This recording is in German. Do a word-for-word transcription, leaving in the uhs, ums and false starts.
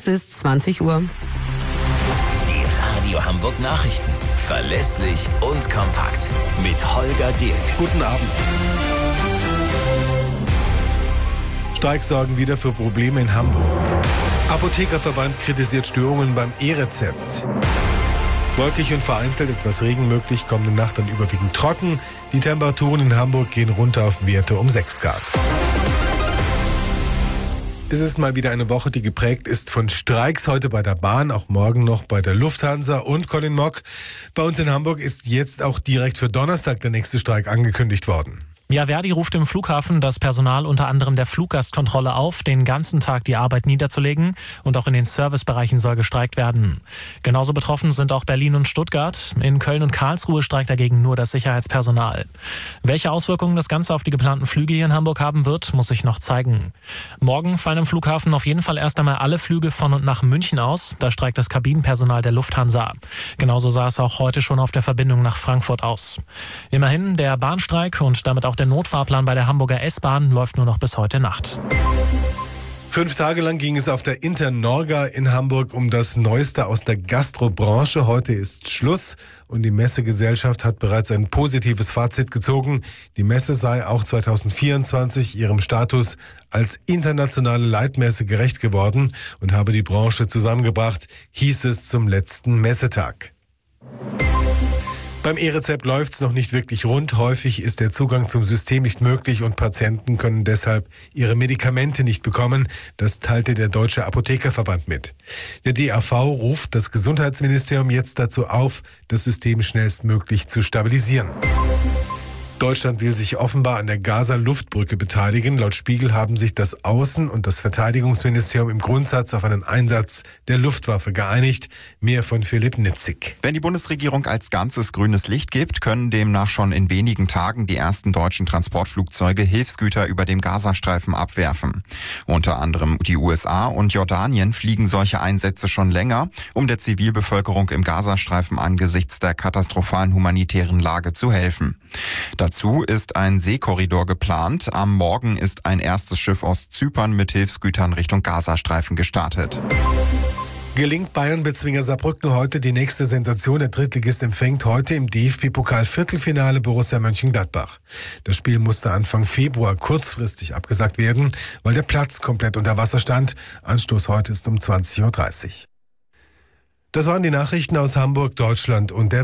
Es ist zwanzig Uhr. Die Radio Hamburg Nachrichten. Verlässlich und kompakt. Mit Holger Dirk. Guten Abend. Streiks sorgen wieder für Probleme in Hamburg. Apothekerverband kritisiert Störungen beim E-Rezept. Wolkig und vereinzelt etwas Regen möglich, kommende Nacht dann überwiegend trocken. Die Temperaturen in Hamburg gehen runter auf Werte um sechs Grad. Es ist mal wieder eine Woche, die geprägt ist von Streiks. Heute bei der Bahn, auch morgen noch bei der Lufthansa und Colin Mock. Bei uns in Hamburg ist jetzt auch direkt für Donnerstag der nächste Streik angekündigt worden. Ja, Verdi ruft im Flughafen das Personal unter anderem der Fluggastkontrolle auf, den ganzen Tag die Arbeit niederzulegen, und auch in den Servicebereichen soll gestreikt werden. Genauso betroffen sind auch Berlin und Stuttgart. In Köln und Karlsruhe streikt dagegen nur das Sicherheitspersonal. Welche Auswirkungen das Ganze auf die geplanten Flüge hier in Hamburg haben wird, muss sich noch zeigen. Morgen fallen im Flughafen auf jeden Fall erst einmal alle Flüge von und nach München aus. Da streikt das Kabinenpersonal der Lufthansa. Genauso sah es auch heute schon auf der Verbindung nach Frankfurt aus. Immerhin, der Bahnstreik und damit auch der Notfahrplan bei der Hamburger S-Bahn läuft nur noch bis heute Nacht. Fünf Tage lang ging es auf der Internorga in Hamburg um das Neueste aus der Gastrobranche. Heute ist Schluss und die Messegesellschaft hat bereits ein positives Fazit gezogen. Die Messe sei auch zwanzig vierundzwanzig ihrem Status als internationale Leitmesse gerecht geworden und habe die Branche zusammengebracht, hieß es zum letzten Messetag. Beim E-Rezept läuft's noch nicht wirklich rund. Häufig ist der Zugang zum System nicht möglich und Patienten können deshalb ihre Medikamente nicht bekommen. Das teilte der Deutsche Apothekerverband mit. Der D A V ruft das Gesundheitsministerium jetzt dazu auf, das System schnellstmöglich zu stabilisieren. Deutschland will sich offenbar an der Gaza-Luftbrücke beteiligen. Laut Spiegel haben sich das Außen- und das Verteidigungsministerium im Grundsatz auf einen Einsatz der Luftwaffe geeinigt. Mehr von Philipp Nitzig. Wenn die Bundesregierung als Ganzes grünes Licht gibt, können demnach schon in wenigen Tagen die ersten deutschen Transportflugzeuge Hilfsgüter über dem Gazastreifen abwerfen. Unter anderem die U S A und Jordanien fliegen solche Einsätze schon länger, um der Zivilbevölkerung im Gazastreifen angesichts der katastrophalen humanitären Lage zu helfen. Dazu ist ein Seekorridor geplant. Am Morgen ist ein erstes Schiff aus Zypern mit Hilfsgütern Richtung Gazastreifen gestartet. Gelingt Bayern-Bezwinger Saarbrücken heute die nächste Sensation? Der Drittligist empfängt heute im D F B-Pokal-Viertelfinale Borussia Mönchengladbach. Das Spiel musste Anfang Februar kurzfristig abgesagt werden, weil der Platz komplett unter Wasser stand. Anstoß heute ist um zwanzig Uhr dreißig. Das waren die Nachrichten aus Hamburg, Deutschland und der